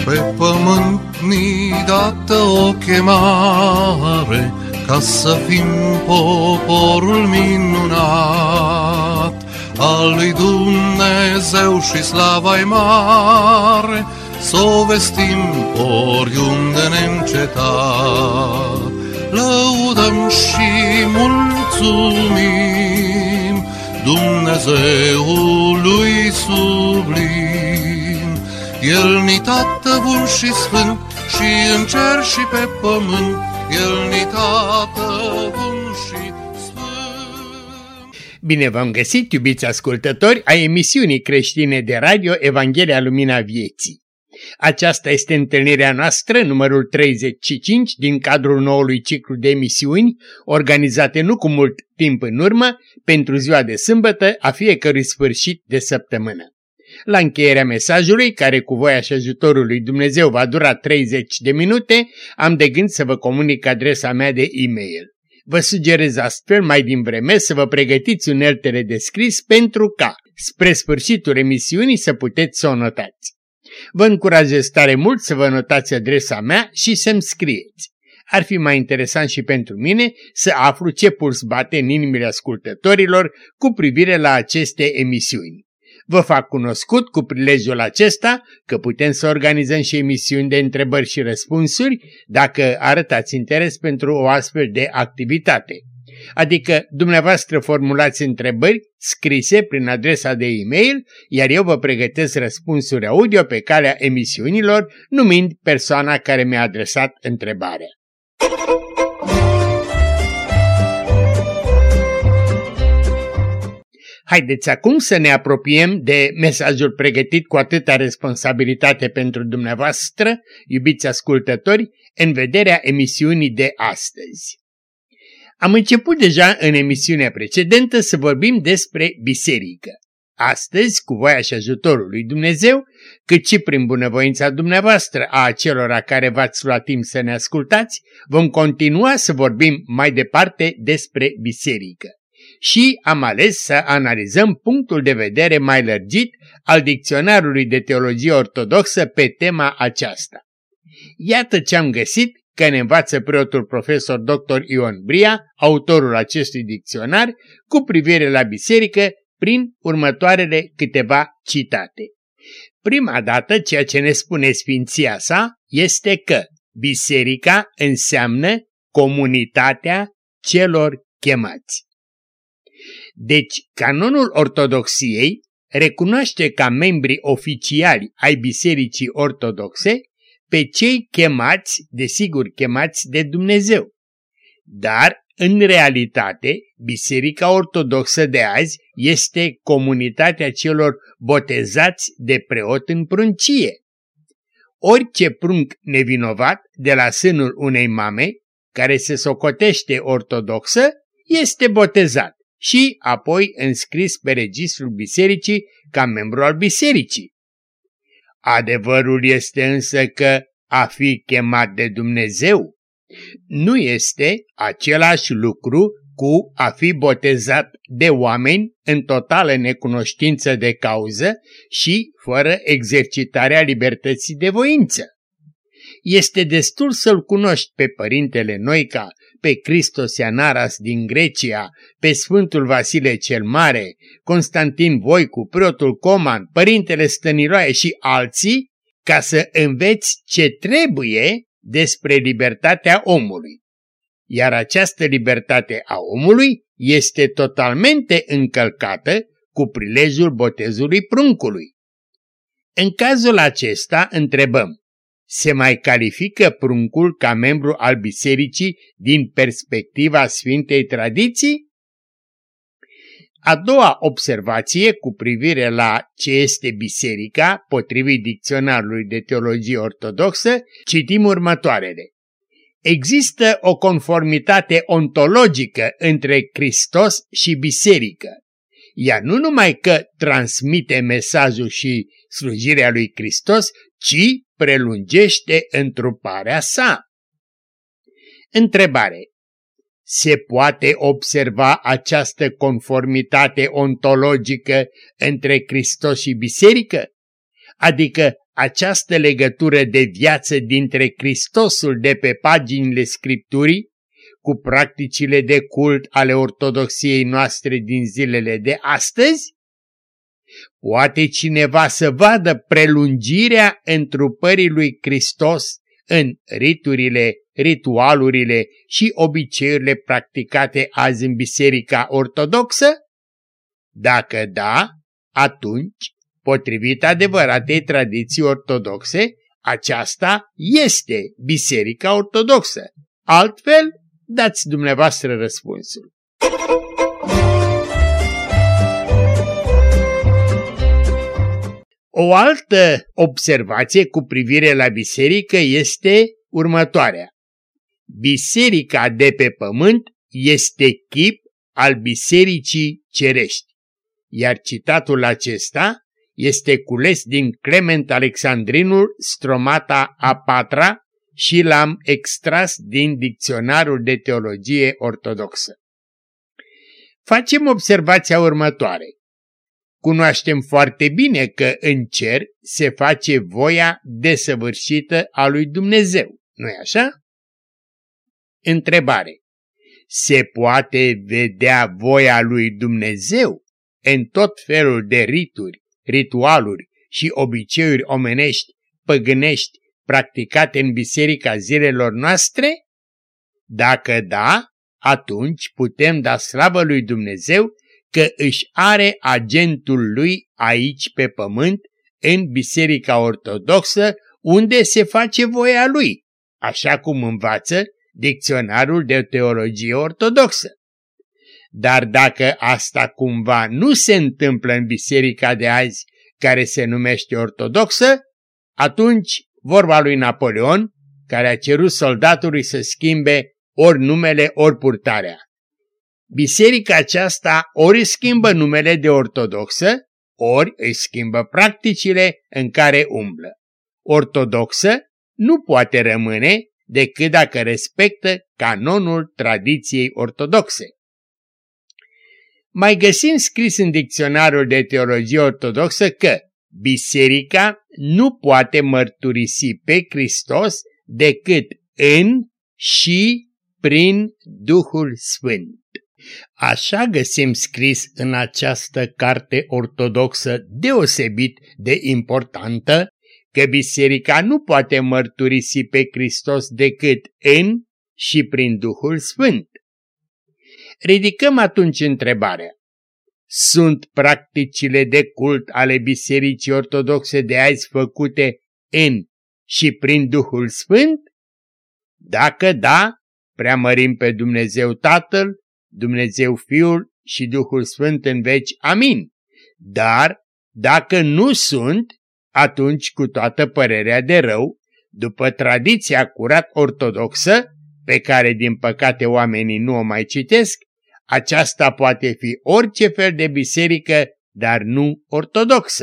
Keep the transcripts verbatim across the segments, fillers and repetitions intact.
Pe pământ ni dată o chemare, ca să fim poporul minunat al lui Dumnezeu și slava-i mare, s-o vestim oriunde neîncetat. Lăudăm și mulțumim Dumnezeului sublim. El-ni Tată bun și sfânt, și în cer și pe pământ, El-ni Tată bun și sfânt. Bine v-am găsit, iubiți ascultători, a emisiunii creștine de radio Evanghelia Lumina Vieții. Aceasta este întâlnirea noastră, numărul treizeci și cinci, din cadrul noului ciclu de emisiuni, organizate nu cu mult timp în urmă, pentru ziua de sâmbătă a fiecărui sfârșit de săptămână. La încheierea mesajului, care cu voia și ajutorul lui Dumnezeu va dura treizeci de minute, am de gând să vă comunic adresa mea de e-mail. Vă sugerez astfel mai din vreme să vă pregătiți uneltele de scris pentru ca, spre sfârșitul emisiunii, să puteți să o notați. Vă încurajez tare mult să vă notați adresa mea și să-mi scrieți. Ar fi mai interesant și pentru mine să aflu ce puls bate în inimile ascultătorilor cu privire la aceste emisiuni. Vă fac cunoscut cu prilejul acesta că putem să organizăm și emisiuni de întrebări și răspunsuri dacă arătați interes pentru o astfel de activitate. Adică dumneavoastră formulați întrebări scrise prin adresa de e-mail, iar eu vă pregătesc răspunsuri audio pe calea emisiunilor, numind persoana care mi-a adresat întrebarea. Haideți acum să ne apropiem de mesajul pregătit cu atâta responsabilitate pentru dumneavoastră, iubiți ascultători, în vederea emisiunii de astăzi. Am început deja în emisiunea precedentă să vorbim despre biserică. Astăzi, cu voia și ajutorul lui Dumnezeu, cât și prin bunăvoința dumneavoastră a acelora care v-ați luat timp să ne ascultați, vom continua să vorbim mai departe despre biserică. Și am ales să analizăm punctul de vedere mai lărgit al Dicționarului de Teologie Ortodoxă pe tema aceasta. Iată ce am găsit că ne învață preotul profesor doctor Ion Bria, autorul acestui dicționar, cu privire la biserică prin următoarele câteva citate. Prima dată, ceea ce ne spune Sfinția sa este că biserica înseamnă comunitatea celor chemați. Deci, canonul ortodoxiei recunoaște ca membri oficiali ai bisericii ortodoxe pe cei chemați, desigur chemați de Dumnezeu. Dar, în realitate, Biserica Ortodoxă de azi este comunitatea celor botezați de preot în pruncie. Orice prunc nevinovat de la sânul unei mame, care se socotește ortodoxă, este botezat și apoi înscris pe registrul bisericii ca membru al bisericii. Adevărul este însă că a fi chemat de Dumnezeu nu este același lucru cu a fi botezat de oameni în totală necunoștință de cauză și fără exercitarea libertății de voință. Este destul să-l cunoști pe Părintele Noica, pe Christos Ianaras din Grecia, pe Sfântul Vasile cel Mare, Constantin Voicu, preotul Coman, Părintele Stăniloae și alții, ca să înveți ce trebuie despre libertatea omului. Iar această libertate a omului este totalmente încălcată cu prilejul botezului pruncului. În cazul acesta întrebăm, se mai califică pruncul ca membru al bisericii din perspectiva Sfintei Tradiții? A doua observație cu privire la ce este biserica, potrivit Dicționarului de Teologie Ortodoxă, citim următoarele. Există o conformitate ontologică între Hristos și biserică. Ea nu numai că transmite mesajul și slujirea lui Hristos, ci prelungește întruparea sa. Întrebare. Se poate observa această conformitate ontologică între Hristos și biserică? adică această legătură de viață dintre Hristosul de pe paginile Scripturii cu practicile de cult ale ortodoxiei noastre din zilele de astăzi? Poate cineva să vadă prelungirea întrupării lui Hristos în riturile, ritualurile și obiceiurile practicate azi în Biserica Ortodoxă? Dacă da, atunci, potrivit adevăratei tradiții ortodoxe, aceasta este Biserica Ortodoxă. Altfel, dați dumneavoastră răspunsul. O altă observație cu privire la biserică este următoarea. Biserica de pe pământ este chip al bisericii cerești, iar citatul acesta este cules din Clement Alexandrinul, Stromata a patra, și l-am extras din Dicționarul de Teologie Ortodoxă. Facem observația următoare. Cunoaștem foarte bine că în cer se face voia desăvârșită a lui Dumnezeu, nu-i așa? Întrebare. Se poate vedea voia lui Dumnezeu în tot felul de rituri, ritualuri și obiceiuri omenești, păgânești, practicate în biserica zilelor noastre? Dacă da, atunci putem da slavă lui Dumnezeu că își are agentul lui aici pe pământ, în Biserica Ortodoxă, unde se face voia lui, așa cum învață Dicționarul de Teologie Ortodoxă. Dar dacă asta cumva nu se întâmplă în biserica de azi, care se numește ortodoxă, atunci vorba lui Napoleon, care a cerut soldatului să schimbe ori numele, ori purtarea. Biserica aceasta ori își schimbă numele de ortodoxă, ori își schimbă practicile în care umblă. Ortodoxă nu poate rămâne decât dacă respectă canonul tradiției ortodoxe. Mai găsim scris în Dicționarul de Teologie Ortodoxă că biserica nu poate mărturisi pe Hristos decât în și prin Duhul Sfânt. Așa găsim scris în această carte ortodoxă deosebit de importantă că biserica nu poate mărturisi pe Hristos decât în și prin Duhul Sfânt. Ridicăm atunci întrebarea. Sunt practicile de cult ale Bisericii Ortodoxe de azi făcute în și prin Duhul Sfânt? Dacă da, preamărim pe Dumnezeu Tatăl, Dumnezeu Fiul și Duhul Sfânt în veci. Amin. Dar, dacă nu sunt, atunci cu toată părerea de rău, după tradiția curat ortodoxă, pe care din păcate oamenii nu o mai citesc, aceasta poate fi orice fel de biserică, dar nu ortodoxă.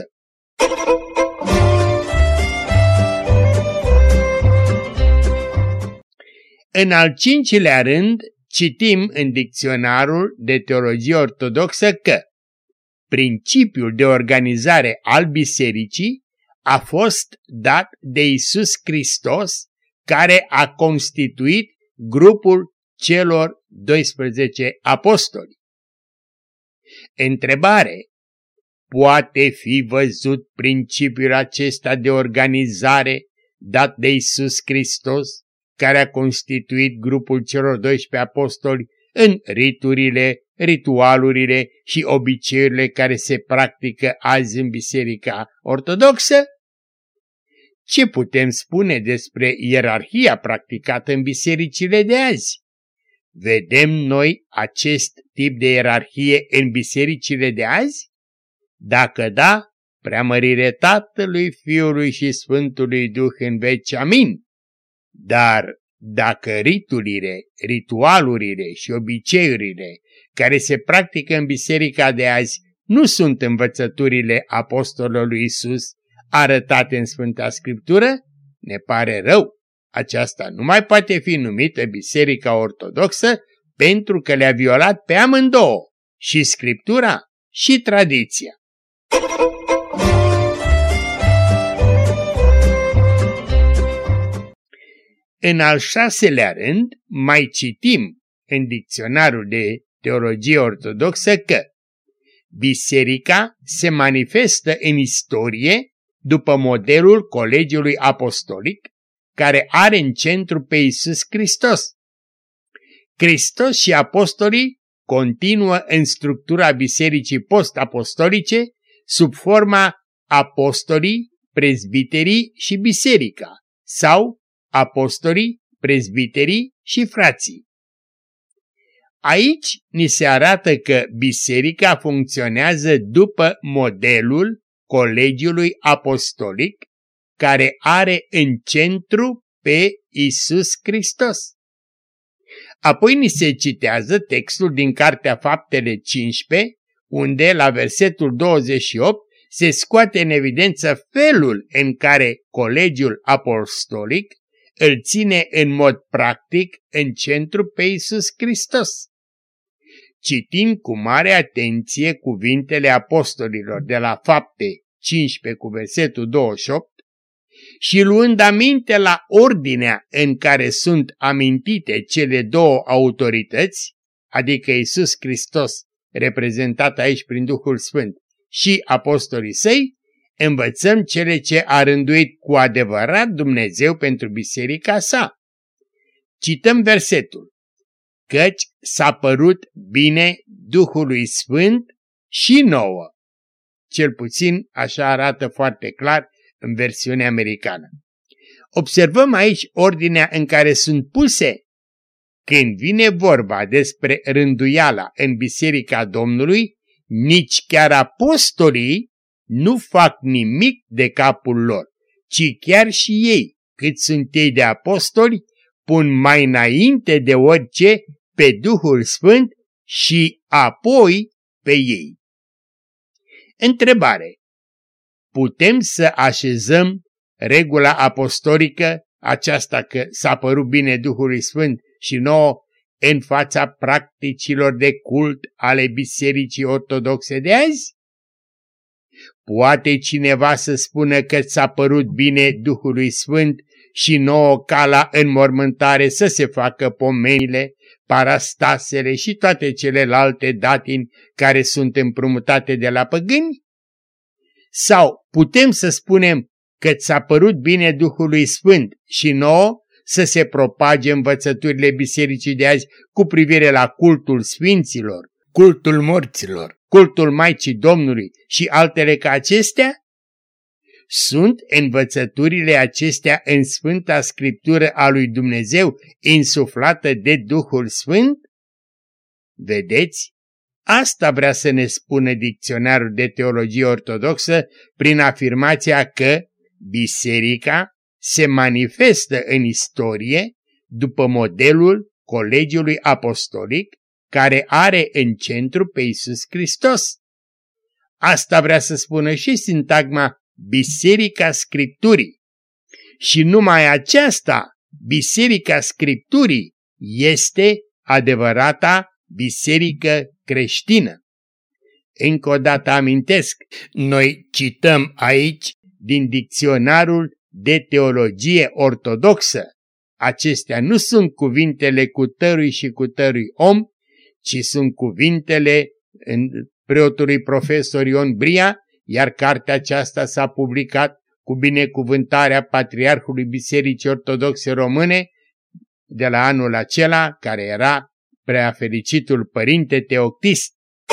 În al cincilea rând, citim în Dicționarul de Teologie Ortodoxă că principiul de organizare al bisericii a fost dat de Iisus Hristos, care a constituit grupul celor doisprezece apostoli. Întrebare. Poate fi văzut principiul acesta de organizare dat de Iisus Hristos, care a constituit grupul celor doisprezece apostoli în riturile, ritualurile și obiceiurile care se practică azi în Biserica Ortodoxă? Ce putem spune despre ierarhia practicată în bisericile de azi? Vedem noi acest tip de ierarhie în bisericile de azi? Dacă da, preamărire Tatălui, Fiului și Sfântului Duh în veci. Amin. Dar dacă riturile, ritualurile și obiceiurile care se practică în biserica de azi nu sunt învățăturile apostolului Iisus arătate în Sfânta Scriptură, ne pare rău. Aceasta nu mai poate fi numită Biserica Ortodoxă pentru că le-a violat pe amândouă, și Scriptura și tradiția. În al șaselea rând, mai citim în dicționarul de teologie ortodoxă că biserica se manifestă în istorie după modelul Colegiului Apostolic, care are în centru pe Iisus Hristos. Hristos și apostolii continuă în structura bisericii post-apostolice sub forma apostolii, prezbiterii și biserica sau apostolii, prezbiterii și frații. Aici ni se arată că biserica funcționează după modelul Colegiului Apostolic, care are în centru pe Iisus Hristos. Apoi ni se citează textul din Cartea Faptele cincisprezece, unde la versetul douăzeci și opt se scoate în evidență felul în care Colegiul Apostolic îl ține în mod practic în centru pe Iisus Hristos. Citind cu mare atenție cuvintele apostolilor de la Fapte cincisprezece cu versetul douăzeci și opt și luând aminte la ordinea în care sunt amintite cele două autorități, adică Iisus Hristos, reprezentat aici prin Duhul Sfânt, și apostolii săi, învățăm cele ce a rânduit cu adevărat Dumnezeu pentru biserica sa. Cităm versetul: căci s-a părut bine Duhului Sfânt și nouă. Cel puțin așa arată foarte clar în versiunea americană. Observăm aici ordinea în care sunt puse. Când vine vorba despre rânduiala în biserica Domnului, nici chiar apostolii nu fac nimic de capul lor, ci chiar și ei, cât sunt ei de apostoli, pun mai înainte de orice pe Duhul Sfânt și apoi pe ei. Întrebare: putem să așezăm regula apostolică, aceasta că s-a părut bine Duhului Sfânt și nouă, în fața practicilor de cult ale Bisericii Ortodoxe de azi? Poate cineva să spună că s-a părut bine Duhului Sfânt și nouă ca la înmormântare să se facă pomenile, parastasele și toate celelalte datini care sunt împrumutate de la păgâni? Sau putem să spunem că ți-a părut bine Duhului Sfânt și nouă să se propage învățăturile bisericii de azi cu privire la cultul sfinților, cultul morților, cultul Maicii Domnului și altele ca acestea? Sunt învățăturile acestea în Sfânta Scriptură a lui Dumnezeu insuflată de Duhul Sfânt? Vedeți? Asta vrea să ne spună dicționarul de teologie ortodoxă prin afirmația că biserica se manifestă în istorie după modelul Colegiului Apostolic, care are în centru pe Iisus Hristos. Asta vrea să spună și sintagma Biserica Scripturii. Și numai aceasta, Biserica Scripturii, este adevărata biserică creștină. Încă o dată amintesc, noi cităm aici din dicționarul de teologie ortodoxă. Acestea nu sunt cuvintele cutărui și cutărui om, ci sunt cuvintele preotului profesor Ion Bria, iar cartea aceasta s-a publicat cu binecuvântarea Patriarhului Bisericii Ortodoxe Române de la anul acela, care era Preafericitul Părinte Teoctist.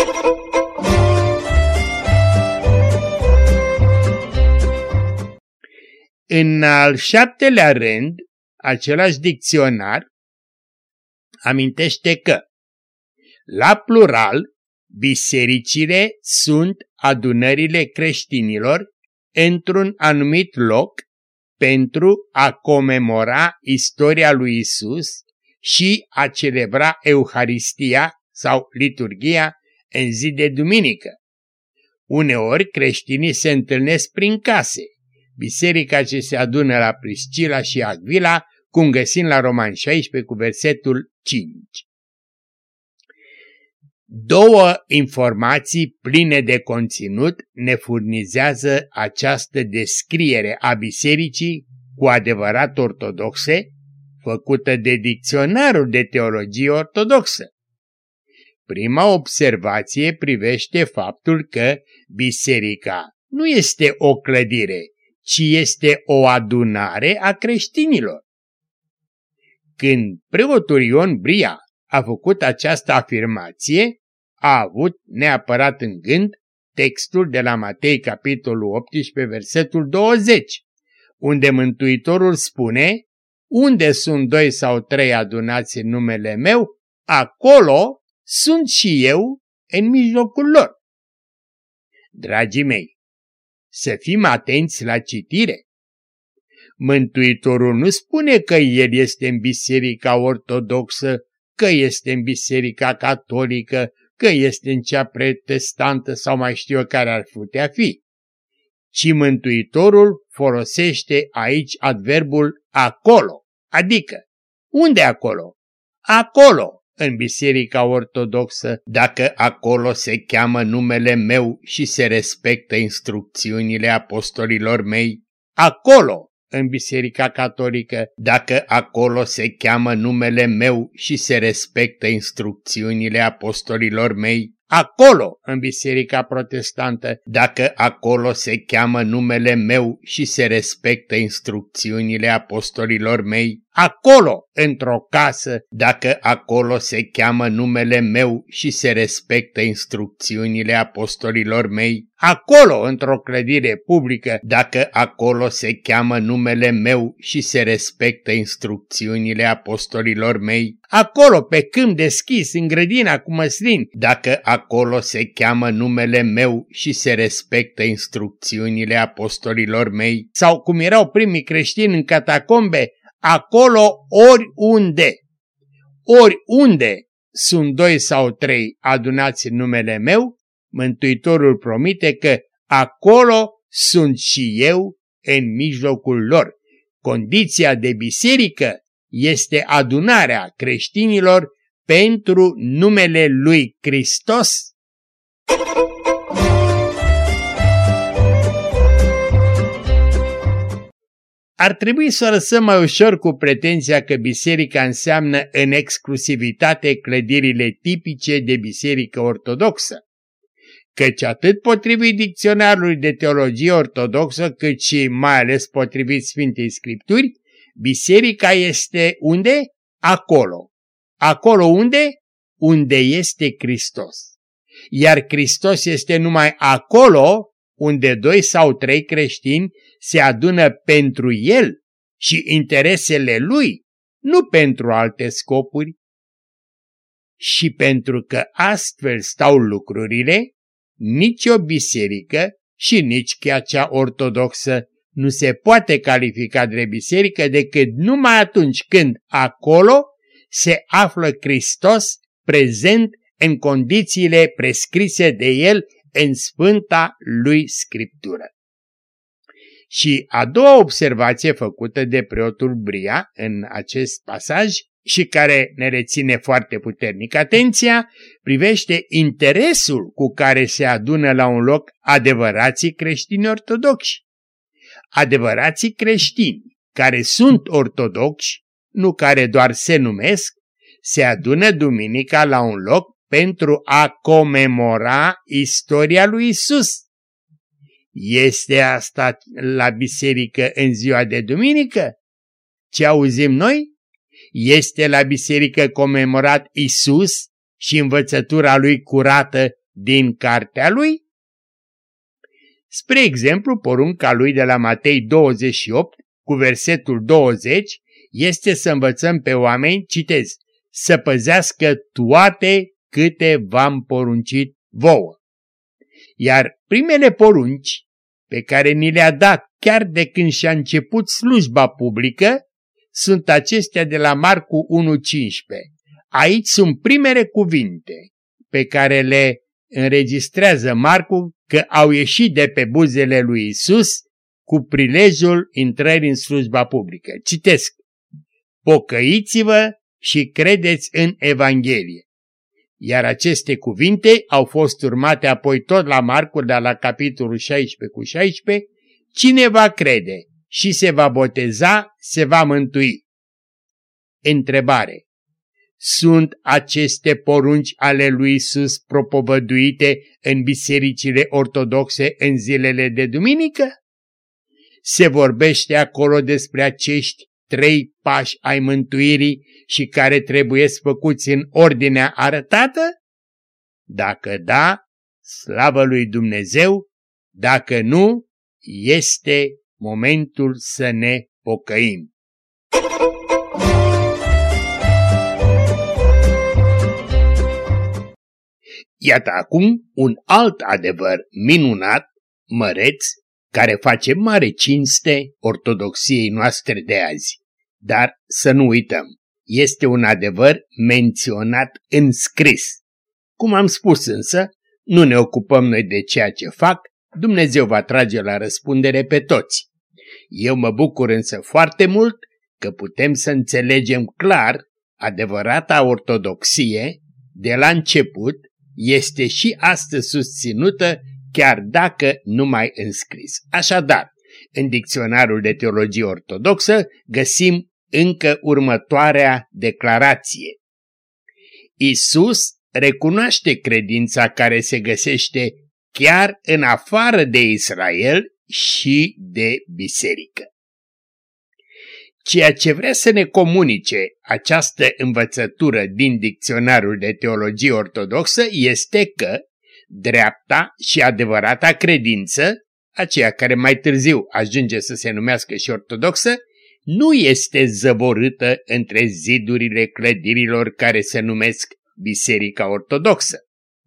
În al șaptelea rând, același dicționar amintește că, la plural, bisericile sunt adunările creștinilor într-un anumit loc pentru a comemora istoria lui Isus și a celebra Euharistia sau liturghia în zi de duminică. Uneori creștinii se întâlnesc prin case, biserica ce se adună la Priscila și Agvila, cum găsim la Romani șaisprezece cu versetul cinci. Două informații pline de conținut ne furnizează această descriere a bisericii cu adevărat ortodoxe, făcută de Dicționarul de Teologie Ortodoxă. Prima observație privește faptul că biserica nu este o clădire, ci este o adunare a creștinilor. Când preotul Ion Bria a făcut această afirmație, a avut neapărat în gând textul de la Matei, capitolul optsprezece, versetul douăzeci, unde Mântuitorul spune: unde sunt doi sau trei adunați în numele meu, acolo sunt și eu în mijlocul lor. Dragii mei, să fim atenți la citire. Mântuitorul nu spune că el este în biserica ortodoxă, că este în biserica catolică, că este în cea protestantă sau mai știu eu care ar putea fi, ci Mântuitorul folosește aici adverbul acolo, adică unde acolo? Acolo, în biserica ortodoxă, dacă acolo se cheamă numele meu și se respectă instrucțiunile apostolilor mei, acolo, în biserica catolică, dacă acolo se cheamă numele meu și se respectă instrucțiunile apostolilor mei, acolo, în biserica protestantă, dacă acolo se cheamă numele meu și se respectă instrucțiunile apostolilor mei, acolo, într-o casă, dacă acolo se cheamă numele meu și se respectă instrucțiunile apostolilor mei, acolo, într-o clădire publică, dacă acolo se cheamă numele meu și se respectă instrucțiunile apostolilor mei, acolo, pe câmp deschis, în grădina cu măslin, dacă acolo se cheamă numele meu și se respectă instrucțiunile apostolilor mei, sau cum erau primii creștini în catacombe, acolo oriunde, oriunde sunt doi sau trei adunați în numele meu, Mântuitorul promite că acolo sunt și eu în mijlocul lor. Condiția de biserică este adunarea creștinilor pentru numele lui Hristos. Ar trebui să o lăsăm mai ușor cu pretenția că biserica înseamnă în exclusivitate clădirile tipice de biserică ortodoxă, căci atât potrivit Dicționarului de Teologie Ortodoxă, cât și mai ales potrivit Sfintei Scripturi, biserica este unde? Acolo. Acolo unde? Unde este Hristos. Iar Hristos este numai acolo unde doi sau trei creștini se adună pentru El și interesele Lui, nu pentru alte scopuri. Și pentru că astfel stau lucrurile, nici o biserică și nici chiar cea ortodoxă nu se poate califica de biserică decât numai atunci când acolo se află Hristos prezent în condițiile prescrise de El în Sfânta lui Scriptură. Și a doua observație făcută de preotul Bria în acest pasaj și care ne reține foarte puternic atenția, privește interesul cu care se adună la un loc adevărații creștini ortodoxi. Adevărații creștini care sunt ortodoxi, nu care doar se numesc, se adună duminica la un loc pentru a comemora istoria lui Isus. Este asta la biserică în ziua de duminică? Ce auzim noi? Este la biserică comemorat Isus și învățătura lui curată din cartea lui? Spre exemplu, porunca lui de la Matei douăzeci și opt, cu versetul douăzeci, este să învățăm pe oameni, citez, să păzească toate câte v-am poruncit vouă. Iar primele porunci pe care ni le-a dat chiar de când și-a început slujba publică sunt acestea de la Marcu unu cincisprezece. Aici sunt primele cuvinte pe care le înregistrează Marcu că au ieșit de pe buzele lui Isus cu prilejul intrării în slujba publică. Citesc: pocăiți-vă și credeți în Evanghelie. Iar aceste cuvinte au fost urmate apoi tot la Marcu, de la capitolul șaisprezece cu șaisprezece, cine va crede și se va boteza, se va mântui. Întrebare. Sunt aceste porunci ale lui Iisus propovăduite în bisericile ortodoxe în zilele de duminică? Se vorbește acolo despre acești trei pași ai mântuirii și care trebuie făcuți în ordinea arătată? Dacă da, slavă lui Dumnezeu, dacă nu, este momentul să ne pocăim. Iată acum un alt adevăr minunat, măreț, care face mare cinste ortodoxiei noastre de azi. Dar să nu uităm, este un adevăr menționat în scris. Cum am spus însă, nu ne ocupăm noi de ceea ce fac, Dumnezeu va trage la răspundere pe toți. Eu mă bucur însă foarte mult că putem să înțelegem clar adevărata ortodoxie de la început, este și astăzi susținută, chiar dacă nu mai înscris. Așadar, în dicționarul de teologie ortodoxă găsim încă următoarea declarație. Iisus recunoaște credința care se găsește chiar în afară de Israel și de biserică. Ceea ce vrea să ne comunice această învățătură din dicționarul de teologie ortodoxă este că dreapta și adevărata credință, aceea care mai târziu ajunge să se numească și ortodoxă, nu este zăvorâtă între zidurile clădirilor care se numesc Biserica Ortodoxă.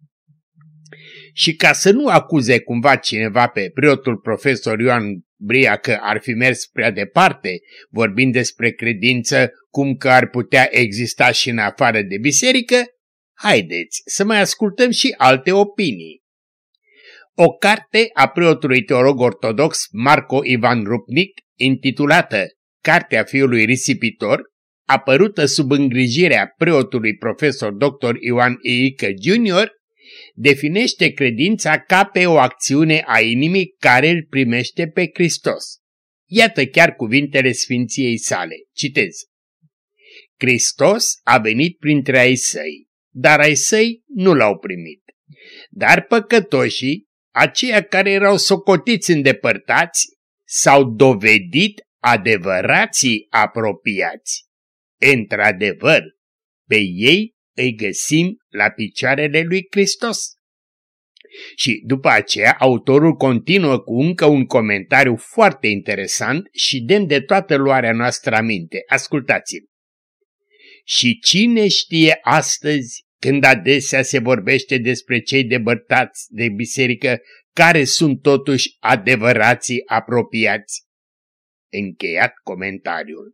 Și ca să nu acuze cumva cineva pe preotul profesor Ioan Bria că ar fi mers prea departe, vorbind despre credință, cum că ar putea exista și în afară de biserică, haideți să mai ascultăm și alte opinii. O carte a preotului teolog ortodox Marco Ivan Rupnic, intitulată Cartea fiului risipitor, apărută sub îngrijirea preotului profesor doctor Ioan Iică junior, definește credința ca pe o acțiune a inimii care îl primește pe Hristos. Iată chiar cuvintele sfinției sale. Citez. Hristos a venit printre ai săi, dar ai săi nu l-au primit. Dar păcătoșii, aceia care erau socotiți îndepărtați, s-au dovedit adevărații apropiați. Într-adevăr, pe ei îi găsim la picioarele lui Hristos. Și după aceea, autorul continuă cu încă un comentariu foarte interesant și demn de toată luarea noastră aminte. Ascultați-l. Și cine știe astăzi, când adesea se vorbește despre cei depărtați de biserică, care sunt totuși adevărații apropiați? Încheiat comentariul.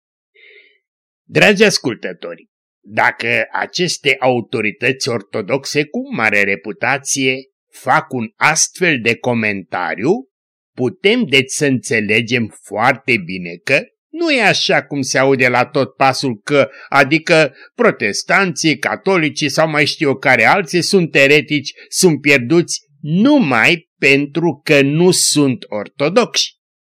Dragi ascultători, dacă aceste autorități ortodoxe cu mare reputație fac un astfel de comentariu, putem deci să înțelegem foarte bine că nu e așa cum se aude la tot pasul că, adică protestanții, catolicii sau mai știu eu care alții sunt eretici, sunt pierduți numai pentru că nu sunt ortodoxi.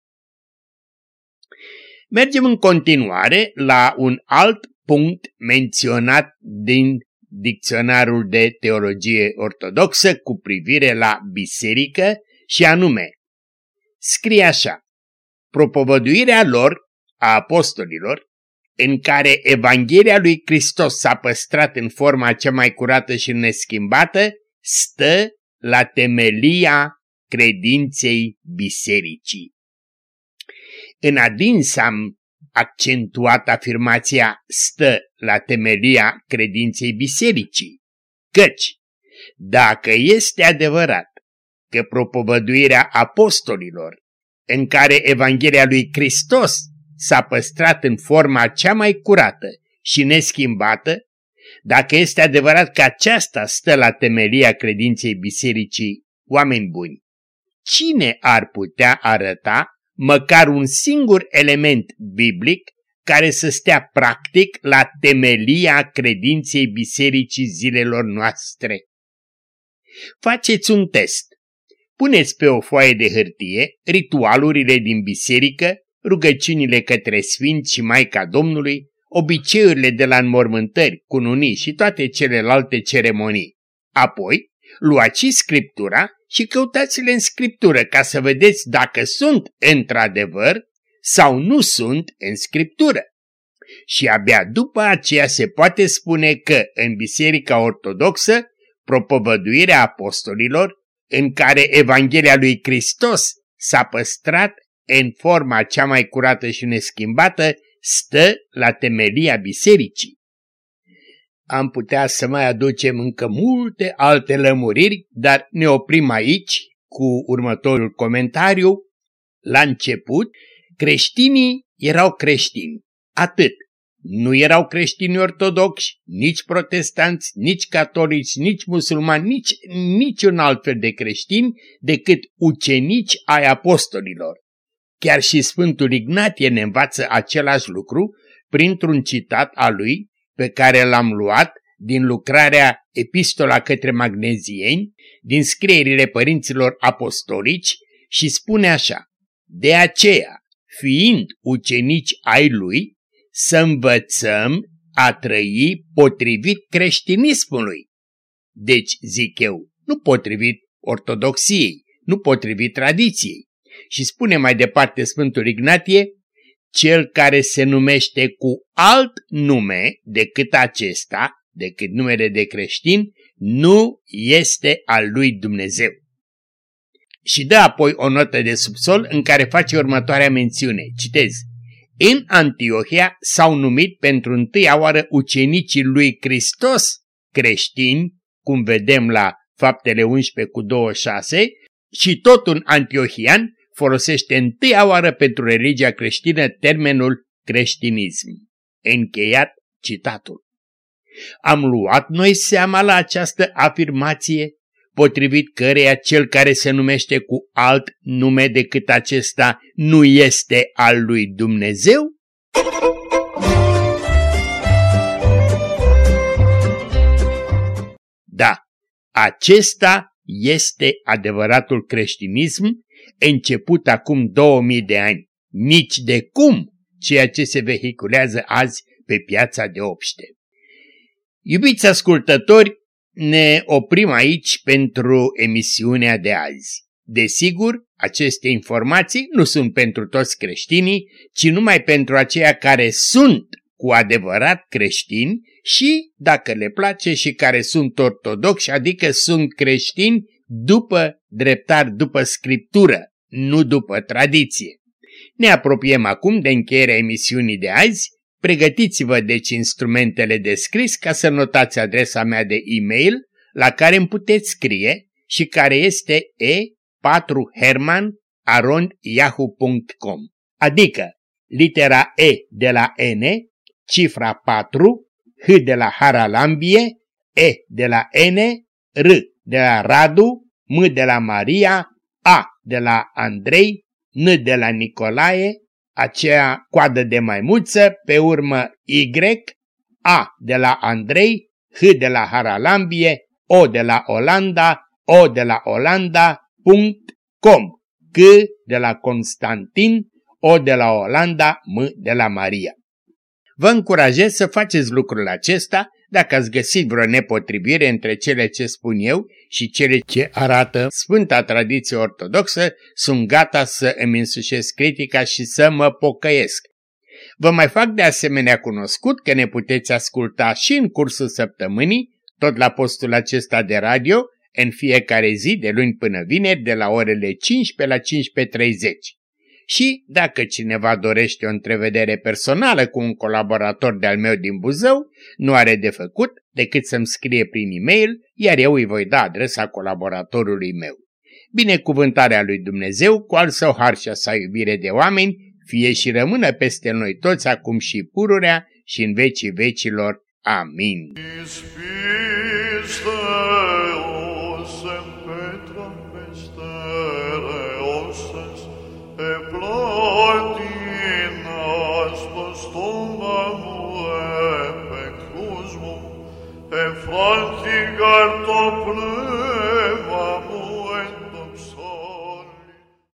Mergem în continuare la un alt punct menționat din dicționarul de teologie ortodoxă cu privire la biserică și anume, scrie așa, propovăduirea lor, a apostolilor, în care Evanghelia lui Hristos s-a păstrat în forma cea mai curată și neschimbată, stă la temelia credinței bisericii. În adins am accentuat afirmația stă la temelia credinței bisericii, căci dacă este adevărat că propovăduirea apostolilor, în care Evanghelia lui Hristos s-a păstrat în forma cea mai curată și neschimbată, dacă este adevărat că aceasta stă la temelia credinței bisericii, oameni buni, cine ar putea arăta măcar un singur element biblic care să stea practic la temelia credinței bisericii zilelor noastre? Faceți un test. Puneți pe o foaie de hârtie ritualurile din biserică, rugăciunile către Sfinți și Maica Domnului, obiceiurile de la înmormântări, cununii și toate celelalte ceremonii. Apoi, luați Scriptura și căutați-le în Scriptură ca să vedeți dacă sunt într-adevăr sau nu sunt în Scriptură. Și abia după aceea se poate spune că în Biserica Ortodoxă, propovăduirea apostolilor, în care Evanghelia lui Hristos s-a păstrat în forma cea mai curată și neschimbată, stă la temelia bisericii. Am putea să mai aducem încă multe alte lămuriri, dar ne oprim aici cu următorul comentariu. La început, creștinii erau creștini, atât. Nu erau creștini ortodoxi, nici protestanți, nici catolici, nici musulmani, nici niciun alt fel de creștini decât ucenici ai apostolilor. Chiar și Sfântul Ignatie ne învață același lucru printr-un citat al lui pe care l-am luat din lucrarea Epistola către Magnezieni, din scrierile părinților apostolici și spune așa: de aceea, fiind ucenici ai lui, să învățăm a trăi potrivit creștinismului. Deci, zic eu, nu potrivit ortodoxiei, nu potrivit tradiției. Și spune mai departe Sfântul Ignatie: cel care se numește cu alt nume decât acesta, decât numele de creștin, nu este al lui Dumnezeu. Și dă apoi o notă de subsol în care face următoarea mențiune. Citez: în Antiohia s-au numit pentru întâia oară ucenicii lui Hristos creștini, cum vedem la Faptele unsprezece cu douăzeci și șase, și tot un antiohian folosește întâia oară pentru religia creștină termenul creștinism. Încheiat citatul. Am luat noi seama la această afirmație, potrivit căreia cel care se numește cu alt nume decât acesta nu este al lui Dumnezeu? Da, acesta este adevăratul creștinism, început acum două mii de ani, nici de cum ceea ce se vehiculează azi pe piața de obște. Iubiți ascultători, ne oprim aici pentru emisiunea de azi. Desigur, aceste informații nu sunt pentru toți creștinii, ci numai pentru aceia care sunt cu adevărat creștini și, dacă le place, și care sunt ortodoxi, adică sunt creștini după dreptar, după Scriptură, nu după tradiție. Ne apropiem acum de încheierea emisiunii de azi. Pregătiți-vă deci instrumentele de scris ca să notați adresa mea de e-mail la care îmi puteți scrie și care este e patru herman arond yahoo punct com, adică litera E de la N, cifra patru, H de la Haralambie, E de la N, R de la Radu, M de la Maria, A de la Andrei, N de la Nicolae, aceea coadă de maimuță, pe urmă Y, A de la Andrei, H de la Haralambie, O de la Olanda, O de la Olanda, punct com, C de la Constantin, O de la Olanda, M de la Maria. Vă încurajez să faceți lucrul acesta dacă ați găsit vreo nepotrivire între cele ce spun eu și cele ce arată Sfânta Tradiție Ortodoxă, sunt gata să îmi însușesc critica și să mă pocăiesc. Vă mai fac de asemenea cunoscut că ne puteți asculta și în cursul săptămânii, tot la postul acesta de radio, în fiecare zi, de luni până vineri, de la orele cincisprezece la cincisprezece treizeci. Și dacă cineva dorește o întrevedere personală cu un colaborator de-al meu din Buzău, nu are de făcut decât să-mi scrie prin e-mail, iar eu îi voi da adresa colaboratorului meu. Binecuvântarea lui Dumnezeu, cu al său har și a sa iubire de oameni, fie și rămână peste noi toți acum și pururea și în vecii vecilor. Amin. Frantigar to plâng